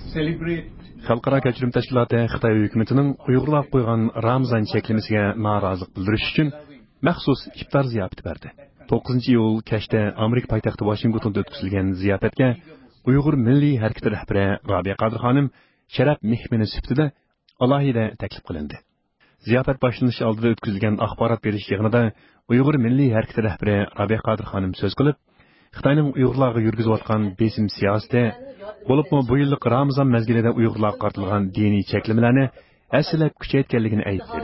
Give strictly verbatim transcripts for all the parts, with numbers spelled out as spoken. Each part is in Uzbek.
Xalqaro kechirim tashkiloti Xitoy hukumatining Uyg'urlar qo'ygan Ramazon cheklamasiga norozilik bildirish uchun maxsus iftor ziyofati berdi. to'qqizinchi iyul kechda Amerika poytaxti Washingtonda o'tkazilgan ziyofatga Uyg'ur milliy harakati rahbari Robiya Qodir xonim sharaf mehmoni sifatida alohida taklif qilindi. Ziyofat boshlanishi oldida o'tkazilgan axborot berish yig'inida Uyg'ur milliy harakati rahbari Robiya Qodir xonim so'z qilib, Xitoyning Uyg'urlarga yurgizayotgan besim siyosati, bo'libmi bu yillik Ramazon mezgilida Uyg'urlarga qartilgan diniy cheklamalarni aslab kuchaytganligini aytdi.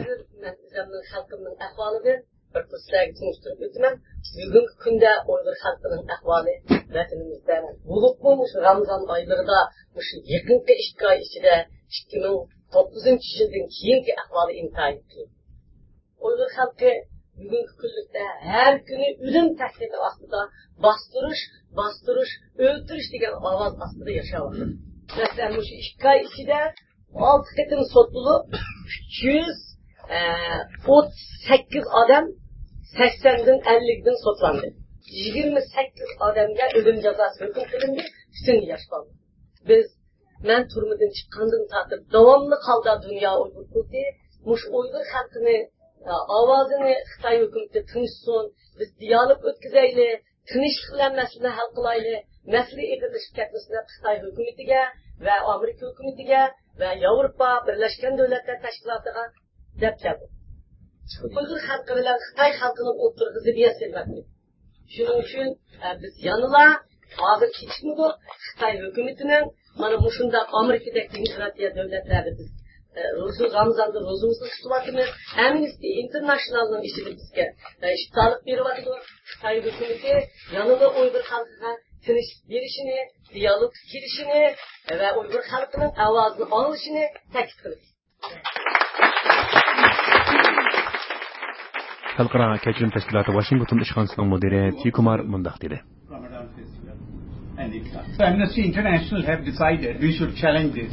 Bugungi kunda Uyg'ur xalqining ahvoli vatanimizda bo'libmi shu Ramazon oylarida shu yaqinqi ikki oy ichida ikki ming to'qqizinchi yildan keyingi ahvoli intayin qiyin. Uyg'ur xalqi bugungi kunlikda har kuni o'lim tahdidi ostida bostirish, bostirish, o'ldirish degan ovoz ostida yashayapti. Masalan, shu ikki oy ichida olti qitim sot bo'lib uch yuz o'ttiz sakkiz odam saksondan ellikdan sotlandi. yigirma sakkiz odamga o'lim jazosi hukm qilindi, butun yosh qoldi. Biz men turmadan chiqqandan tortib davomli holda dunyo Uyg'ur xalqi, mush Uyg'ur xalqini ovozini Xitoy hukumati tinchsin, biz dialog o'tkazaylik, tinchlik bilan masalani hal qilaylik, masala egilishib ketmasdan Xitoy hukumatiga va Amerika hukumatiga va Yevropa Birlashgan Davlatlar Tashkilotiga deb keldi. Uyg'ur xalqi bilan Xitoy xalqining o'rtasida ziddiyat bo'lmoqda. Shuning uchun biz yanıla hozir kechmidi Xitoy hukumatining mana bu shunda Amerikadagi demokratiya davlatlari biz ro'za Ramazonda ro'zamizni tutyapmiz. Amnesty Internationalning ishiga bizga ishtiroq beryapti. Xitoy hukumati yanıla Uyg'ur xalqiga tinchlik berishini, dialog kirishini va Uyg'ur xalqining ovozini olishini ta'kid qildi. Xalqaro kechirim tashkiloti Washington ishxonasining mudiri Tikumar mundaq dedi. So Amnesty International have decided we should challenge this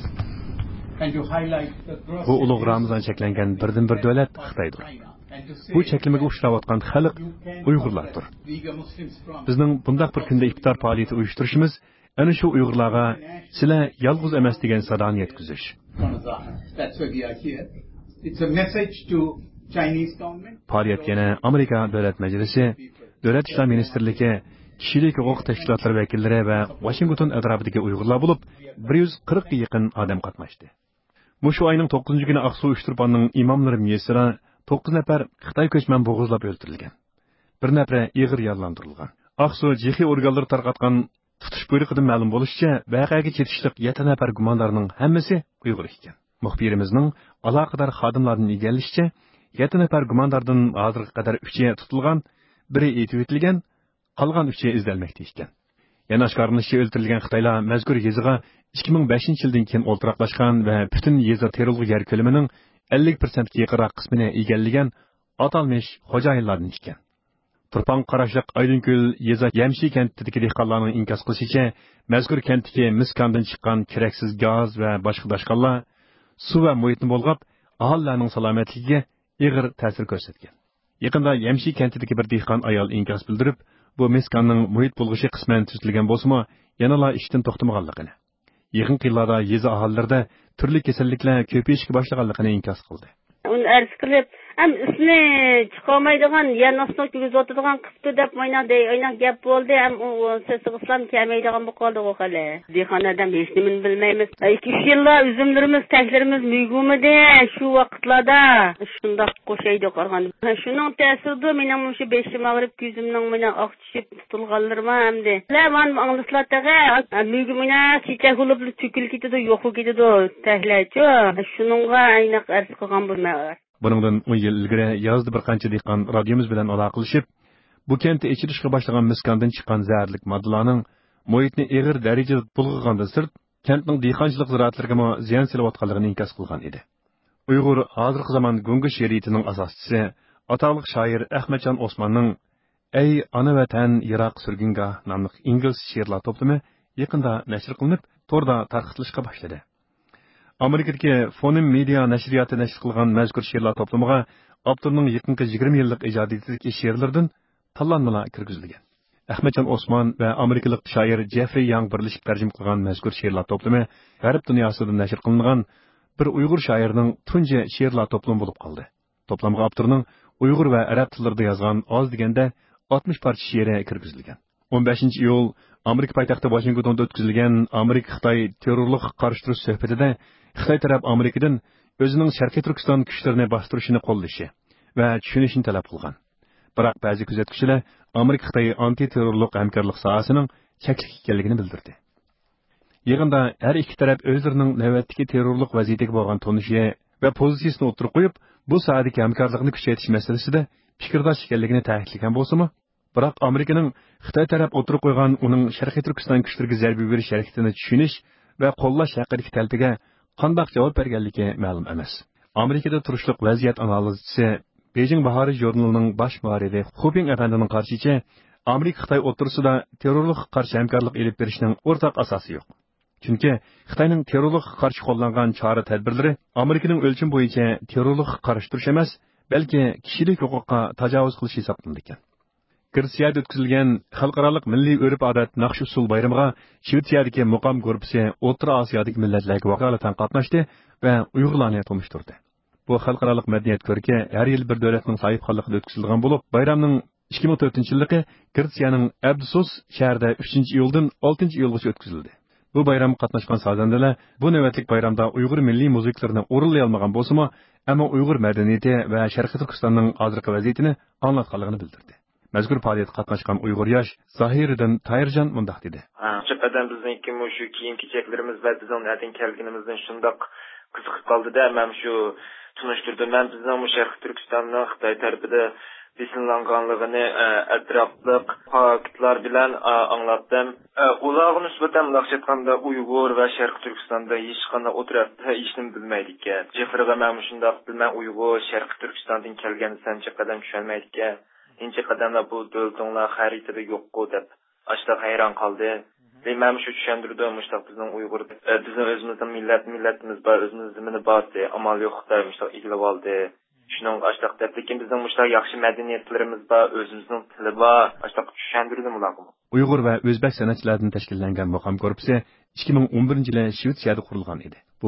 and to highlight the gross. Bu ulug' Ramazon cheklangan birdan bir davlat Xitoydir. Bu cheklamaga uchrayotgan xalq Uyg'urlardir. Bizning bundaq bir kunda iftor faoliyati uyushtirishimiz ana shu Uyg'urlarga sizlar yolg'iz emas degan sadoni yetkazish. That's why we are here. It's a message to Chinese government. Faoliyat yana Amerika Davlat Majlisi, Davlat ishlar ministrligi, kishilik huquq tashkilotlari vakillari va Washington atrofidagi Uyg'urlar bo'lib bir yuz qirqqa yaqin odam qatnashdi. Bu shu oyning to'qqizinchi kuni Aqsu Uyushtirpanning imomlari miyasira to'qqiz nafar Xitoy ko'chman bo'g'izlab o'ldirilgan. Bir nafari ig'ir yaralantirilgan. Aqsu jixi organlari tarqatgan tutish buyruqidan ma'lum bo'lishicha, voqeaga chetishliq yetti nafar gumondorning hammasi Uyg'ur ekan. Muxbirimizning aloqador xodimlarning egallishicha, yetti nafar gumondordan hozirga qadar uchi tutilgan, biri etib etilgan, qolgan uchi izlanmoqda ekan. Yana oshkorlanishicha o'ldirilgan Xitoylar mazkur yeziga ikki ming beshinchi yildan keyin o'ltiraqlashgan va butun yezi terilg'i yer ko'lamining ellik persent ga yaqinroq qismini egallagan atalmish xo'jayinlardan ekan. Turpan qarashliq Aydinko'l yeza Yamshi kentidagi dehqonlarning inkos qilishicha, mazkur kentdagi miskondan chiqqan keraksiz gaz va boshqa dashqonlar suv va muhitni bo'lg'ab, aholining salomatligiga ig'ir ta'sir ko'rsatgan. Yaqinda Yamshi kentidagi bir dehqon ayol inkos bildirib, bu miskonning muhit bo'lg'ishi qisman tuzilgan bo'lsa-mu, yanala ishdan to'xtamaganligini, yaqin qillarda yeza aholilarda turli kasalliklar ko'payishga boshlaganligini inkos qildi. Uni arz qilib, ham ismi chiqolmaydigan, yanasini ko'zotadigan qismi deb o'ynadi, o'ynab gap bo'ldi, ham u sesqislam kelmaydigan bu qoldi u hali. Dehqonlardan hech nimani bilmaymiz. ikki uch yillar uzumlarimiz, taklarimiz muygumidi, shu vaqtlarda shundoq qo'shaydi qargan. Shuning ta'sirida mening shu beshim og'rib, ko'zimning mana oq tushib tutilganlarim hamdi. Laman anglislardaga muygumina chichak bo'lib to'kilib ketadi, yo'q ketadi, tahlachi. Shuningga ayniq arz qilgan bo'lmaydi. Buningdan o'n yil ilgari yozda bir qancha dehqon radiomiz bilan aloqalashib, bu kentda ichirishga boshlagan miskondan chiqqan zaharlik moddalarning muhitni ig'ir darajada bulg'agandan sirt, kentning dehqonchilik ziraatlarga ziyon solayotganligini inkos qilgan edi. Uyg'ur hozirgi zamon gungi she'riyatining asoschisi, ataliq shoir Ahmadjon Osmonning "Ey ona vatan yiroq surgungoh" nomli ingliz she'rlar to'plami yaqinda nashr qilinib, to'rda tarqatilishga boshladi. Amerikadagi Fonim Media nashriyoti nashr qilgan mazkur she'rlar to'plamiga avtorning yaqinqi yigirma yillik ijodiyatidagi she'rlardan tanlanmalar kirgizilgan. Ahmadjon Osman va amerikalik shoir Jeffrey Young birlashib tarjima qilgan mazkur she'rlar to'plami G'arb dunyosida nashr qilingan bir Uyg'ur shoirining tunji she'rlar to'plami bo'lib qoldi. To'plamga avtorning Uyg'ur va arab tillarida yozgan oz deganda oltmish parcha she'ri kirgizilgan. o'n beshinchi iyul Amerika poytaxti Washingtonda o'tkazilgan Amerika-Xitoy terrorlik qarshi turish suhbatida Xitoy taraf Amerikadan o'zining Sharqiy Turkiston kuchlarini bostirishini qo'llashi va tushunishini talab qilgan. Biroq ba'zi kuzatuvchilar Amerika-Xitoy anti-terrorlik hamkorlik sohasining cheklik ekanligini bildirdi. Yig'inda har ikki taraf o'zlarining navbatdagi terrorlik vaziyatiga bo'lgan tonishi va pozitsiyasini o'tirib qo'yib, bu sohadagi hamkorlikni kuchaytirish masalasida fikrdosh ekanligini ta'kidlagan bo'lsa-mu, biroq Amerikaning Xitoy taraf o'tirib qo'ygan uning Sharqiy Turkiston kuchlariga zarba berish harakatini tushunish va qo'llash haqidagi talbiga qanday javob berganligi ma'lum emas. Amerikada turishliq vaziyat analizchisi Beijing Bahori jurnalining bosh muharriri Xubing Afandining qarshicha, Amerika-Xitoy o'rtasida terrorlik qarshi hamkorlik elib berishning o'rtaq asosi yo'q. Chunki Xitoyning terrorlik qarshi qo'llangan chora-tadbirlari Amerikaning o'lcham bo'yicha terrorlik qarshi turish emas, balki kishilik huquqqa tajovuz qilish hisoblanadi ekan. Kirsiyada o'tkazilgan xalqaroliq milliy urf-odat naqsh usul bayramiga Shvetsiyadagi muqom guruhi O'rta Osiyodagi millatlarga vakolatan qatnashdi va Uyg'urlarni tanishtirdi. Bu xalqaroliq madaniyat ko'rki har yil bir davlatning sohibxonligida o'tkazilgan bo'lib, bayramning ikki ming to'rtinchi yilgi Kirsiyaning Abdusus shahrida uchinchi iyuldan oltinchi iyulgacha o'tkazildi. Bu bayramga qatnashgan sazandalar bu navbatlik bayramda Uyg'ur milliy musiqalarini o'rinlay olmagan bo'lsa-mu, ammo Uyg'ur madaniyati va Sharqiy Turkistonning hozirgi vaziyatini anglatganligini bildirdi. Mazkur faoliyatga qatnashgan Uyg'ur yosh Zahiriddin Tayirjon mundaq dedi. Haqiqatan bizniki shu kiyim-kechaklarimiz va bizning adin kelganimizdan shundoq qiziqib qoldi-da, men shu tunishtirdim. Men bizning Sharqiy Turkistonning Xitoy tarafida bisinlanganligini atrofliq faktlar bilan anglatdim. Ularga nisbatan laqshatganda Uyg'ur va Sharqiy Turkistonda hech qanday o'tiribdi, hech nima bilmaydi ekan. Jefriga men shundoq bilman Uyg'ur Sharqiy Turkistondan kelgan sancha qadam tusholmaydi ekan. İnci qadamlar bu dövlətlər xəritədə yoxqu deb aştaq hayran qaldı. Və mən şu düşündürdüm, müştaq bizning Uyğur, bizim özümüzün millət, millətimiz var, özümüzün zimini var, amal yoxdur, müştaq iqlib aldı. Şunun aştaq deb, lekin bizning müştaq yaxşı mədəniyyətlərimiz var, özümüzün tili var, aştaq düşündürdüm ularga. Uyg'ur va o'zbek san'atchilaridan tashkillangan muqom guruhi ikki ming o'n birinchi yilda Shvetsiyada qurilgan edi.